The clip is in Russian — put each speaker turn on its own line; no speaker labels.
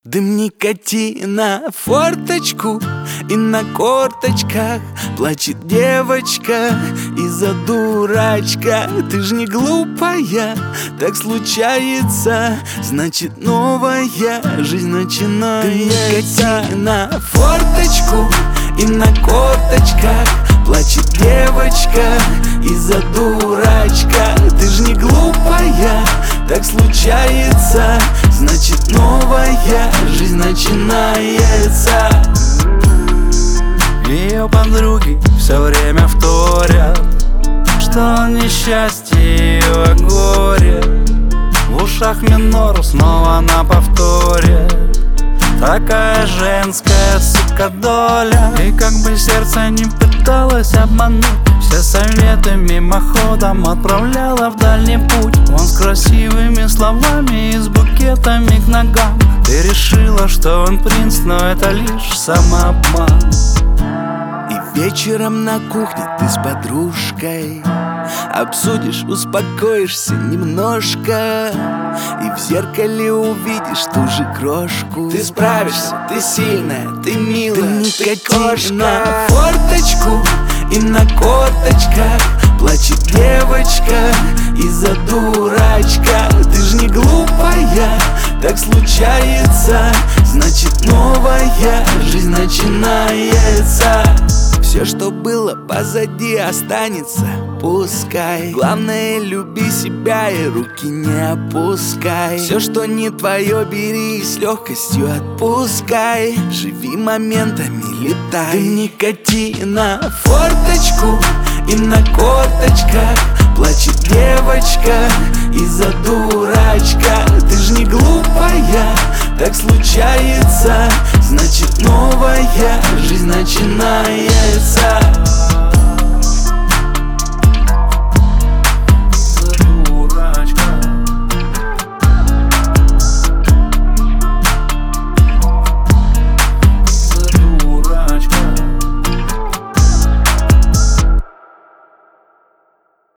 Дым никотина в форточку, и на корточках плачет девочка из-за дурачка. Ты ж не глупая, так случается, значит новая жизнь начинается. Дым никотина в форточку, и на корточках плачет девочка из-за дурачка. Ты ж не глупая, так случается, значит новая жизнь начинается.
Ее подруги все время вторят, что он несчастье, ее горе. В ушах минор снова на повторе. Такая женская, сука, доля. И как бы сердце не пыталось обмануть, все советы мимоходом отправляла в дальний путь. Он с красивыми словами и с букетами к ногам. Ты решила, что он принц, но это лишь самообман.
И вечером на кухне ты с подружкой обсудишь, успокоишься немножко, и в зеркале увидишь ту же крошку. Ты справишься, ты сильная, ты милая, ты кошка. На форточку и на корточках плачет девочка из-за дурачка. Ты ж не глупая, так случается, значит новая жизнь начинается. Все, что было позади, останется, пускай. Главное, люби себя и руки не опускай. Все, что не твое, бери и с легкостью отпускай. Живи моментами, летай. Дым никотина в форточку, и на корточках плачет девочка из-за дурачка. Ты ж не глупая, так случается, значит новая жизнь начинается.